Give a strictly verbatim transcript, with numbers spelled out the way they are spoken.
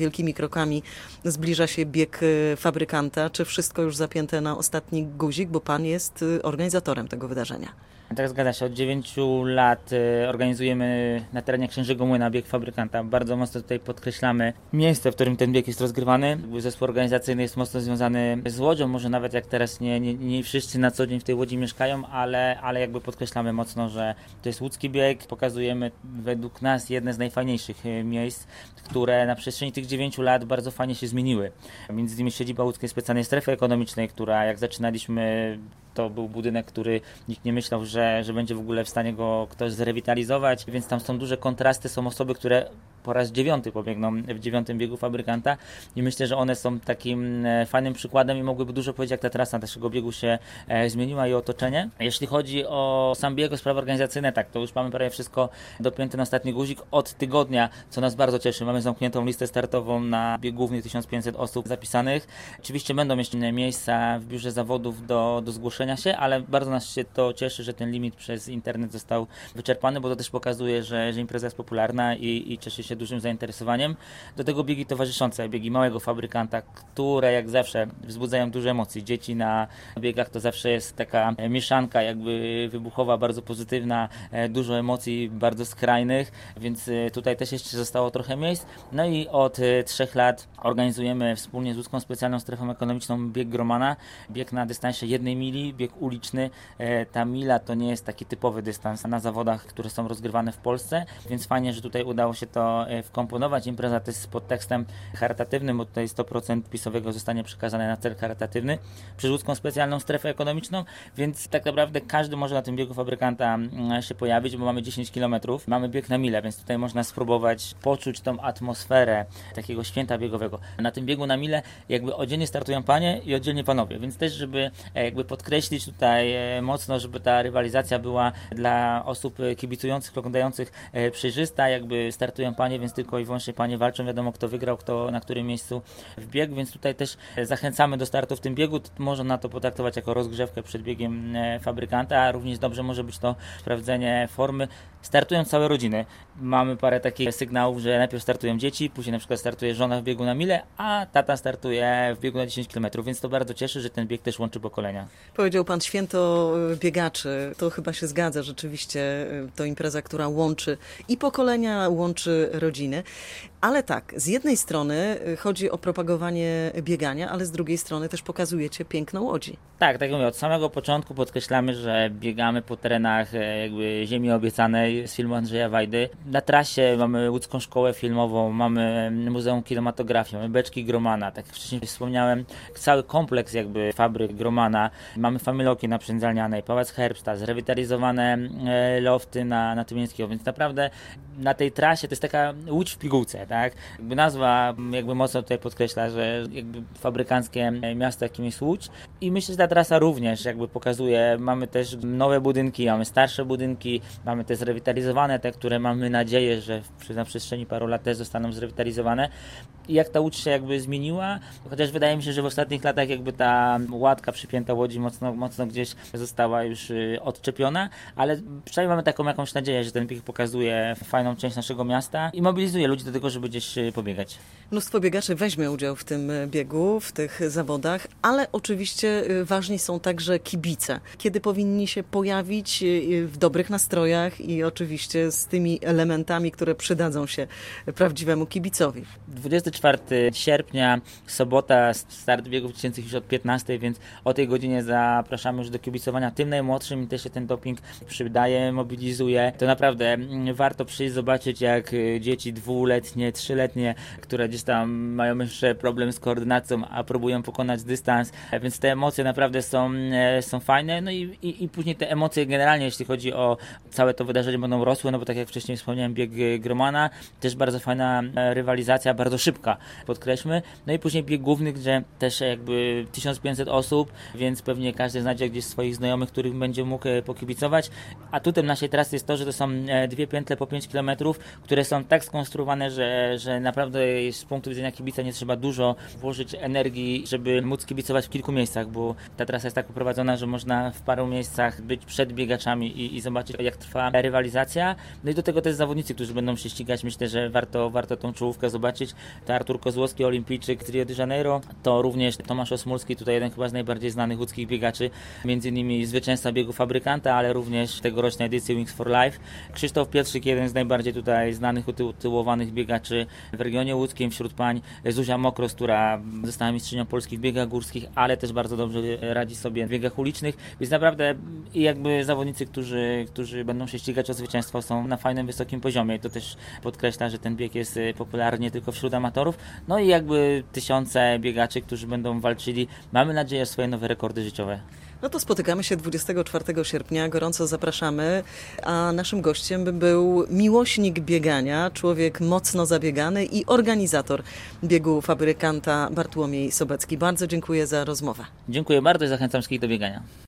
wielkimi krokami zbliża się bieg fabrykanta. Czy wszystko już zapięte na ostatni guzik, bo pan jest organizatorem tego wydarzenia? Tak, zgadza się. Od dziewięciu lat organizujemy na terenie Księżego Młyna bieg fabrykanta. Bardzo mocno tutaj podkreślamy miejsce, w którym ten bieg jest rozgrywany. Zespół organizacyjny jest mocno związany z Łodzią. Może nawet jak teraz nie, nie, nie wszyscy na co dzień w tej Łodzi mieszkają, ale, ale jakby podkreślamy mocno, że to jest łódzki bieg. Pokazujemy według nas jedne z najfajniejszych miejsc, które na przestrzeni tych dziewięciu lat bardzo fajnie się zmieniły. Między innymi siedziba Łódzkiej Specjalnej Strefy Ekonomicznej, która jak zaczynaliśmy, to był budynek, który nikt nie myślał, że, że będzie w ogóle w stanie go ktoś zrewitalizować, więc tam są duże kontrasty, są osoby, które po raz dziewiąty pobiegną w dziewiątym biegu fabrykanta i myślę, że one są takim fajnym przykładem i mogłyby dużo powiedzieć, jak ta trasa naszego biegu się e, zmieniła i otoczenie. Jeśli chodzi o sam bieg, o sprawy organizacyjne, tak, to już mamy prawie wszystko dopięte na ostatni guzik od tygodnia, co nas bardzo cieszy. Mamy zamkniętą listę startową na bieg główny, tysiąc pięćset osób zapisanych. Oczywiście będą jeszcze miejsca w biurze zawodów do, do zgłoszenia się, ale bardzo nas się to cieszy, że ten limit przez internet został wyczerpany, bo to też pokazuje, że, że impreza jest popularna i, i cieszy się dużym zainteresowaniem. Do tego biegi towarzyszące, biegi małego fabrykanta, które jak zawsze wzbudzają duże emocje. Dzieci na biegach to zawsze jest taka mieszanka jakby wybuchowa, bardzo pozytywna, dużo emocji bardzo skrajnych, więc tutaj też jeszcze zostało trochę miejsc. No i od trzech lat organizujemy wspólnie z Łódzką Specjalną Strefą Ekonomiczną bieg Gromana, bieg na dystansie jednej mili, bieg uliczny. Ta mila to nie jest taki typowy dystans na zawodach, które są rozgrywane w Polsce, więc fajnie, że tutaj udało się to wkomponować. Impreza też z podtekstem charytatywnym, bo tutaj sto procent pisowego zostanie przekazane na cel charytatywny przez Łódzką Specjalną Strefę Ekonomiczną, więc tak naprawdę każdy może na tym biegu fabrykanta się pojawić, bo mamy dziesięć kilometrów, mamy bieg na milę, więc tutaj można spróbować poczuć tą atmosferę takiego święta biegowego. Na tym biegu na milę jakby oddzielnie startują panie i oddzielnie panowie, więc też żeby jakby podkreślić tutaj mocno, żeby ta rywalizacja była dla osób kibicujących, oglądających przejrzysta, jakby startują panie, więc tylko i wyłącznie panie walczą, wiadomo kto wygrał, kto na którym miejscu wbiegł, więc tutaj też zachęcamy do startu w tym biegu. Można to potraktować jako rozgrzewkę przed biegiem fabrykanta, a również dobrze może być to sprawdzenie formy. Startują całe rodziny. Mamy parę takich sygnałów, że najpierw startują dzieci, później na przykład startuje żona w biegu na milę, a tata startuje w biegu na dziesięć kilometrów, więc to bardzo cieszy, że ten bieg też łączy pokolenia. Powiedział pan święto biegaczy. To chyba się zgadza. Rzeczywiście to impreza, która łączy i pokolenia, łączy rodziny. Ale tak, z jednej strony chodzi o propagowanie biegania, ale z drugiej strony też pokazujecie piękno Łodzi. Tak, tak jak mówię, od samego początku podkreślamy, że biegamy po terenach jakby ziemi obiecanej z filmu Andrzeja Wajdy. Na trasie mamy Łódzką Szkołę Filmową, mamy Muzeum Kinematografii, mamy beczki Gromana, tak jak wcześniej wspomniałem, cały kompleks jakby fabryk Gromana. Mamy Familoki na Przędzalnianej, Pałac Herbsta, zrewitalizowane lofty na, na Tymińskiego, więc naprawdę na tej trasie to jest taka łódź w pigułce, tak? Jakby nazwa jakby mocno tutaj podkreśla, że jakby fabrykanckie miasto, jakim jest Łódź. I myślę, że ta trasa również jakby pokazuje, mamy też nowe budynki, mamy starsze budynki, mamy te zrewitalizowane, te, które mamy nadzieję, że na przestrzeni paru lat też zostaną zrewitalizowane. I jak ta Łódź się jakby zmieniła, chociaż wydaje mi się, że w ostatnich latach jakby ta łatka przypięta Łodzi mocno, mocno gdzieś została już odczepiona, ale przynajmniej mamy taką jakąś nadzieję, że ten bieg pokazuje fajną część naszego miasta i mobilizuje ludzi do tego, żeby gdzieś pobiegać. Mnóstwo biegaczy weźmie udział w tym biegu, w tych zawodach, ale oczywiście ważni są także kibice. Kiedy powinni się pojawić w dobrych nastrojach i oczywiście z tymi elementami, które przydadzą się prawdziwemu kibicowi. dwudziestego czwartego sierpnia, sobota, start biegów tysięcznych już od piętnastej, więc o tej godzinie zapraszamy już do kibicowania tym najmłodszym i też się ten doping przydaje, mobilizuje. To naprawdę warto przyjść, zobaczyć jak dzieci dwuletnie, trzyletnie, które gdzieś tam mają jeszcze problem z koordynacją, a próbują pokonać dystans, więc te emocje naprawdę są, są fajne, no i, i, i później te emocje generalnie, jeśli chodzi o całe to wydarzenie, będą rosły, no bo tak jak wcześniej wspomniałem, bieg Gromana, też bardzo fajna rywalizacja, bardzo szybka, podkreślmy, no i później bieg główny, gdzie też jakby tysiąc pięćset osób, więc pewnie każdy znajdzie gdzieś swoich znajomych, których będzie mógł pokibicować. Atutem naszej trasy jest to, że to są dwie pętle po pięć kilometrów, które są tak skonstruowane, że, że naprawdę z punktu widzenia kibica nie trzeba dużo włożyć energii, żeby móc kibicować w kilku miejscach, bo ta trasa jest tak poprowadzona, że można w paru miejscach być przed biegaczami i, i zobaczyć, jak trwa rywalizacja. No i do tego też zawodnicy, którzy będą się ścigać, myślę, że warto, warto tą czołówkę zobaczyć. To Artur Kozłowski, olimpijczyk z Rio de Janeiro, to również Tomasz Osmulski, tutaj jeden chyba z najbardziej znanych łódzkich biegaczy, między innymi zwycięzca biegu Fabrykanta, ale również tegorocznej edycji Wings for Life. Krzysztof Pietrzyk, jeden z najbardziej tutaj znanych, utytułowanych biegaczy w regionie łódzkim wśród pań. Zuzia Mokros, która została mistrzynią Polski w biegach górskich, ale też bardzo dobrze radzi sobie w biegach ulicznych, więc naprawdę jakby zawodnicy, którzy, którzy będą się ścigać o zwycięstwo, są na fajnym, wysokim poziomie. To też podkreśla, że ten bieg jest popularny nie tylko wśród amatorów, no i jakby tysiące biegaczy, którzy będą walczyli, mamy nadzieję, o swoje nowe rekordy życiowe. No to spotykamy się dwudziestego czwartego sierpnia, gorąco zapraszamy, a naszym gościem był miłośnik biegania, człowiek mocno zabiegany i organizator biegu Fabrykanta Bartłomiej Sobecki. Bardzo dziękuję za rozmowę. Dziękuję bardzo i zachęcam wszystkich do biegania.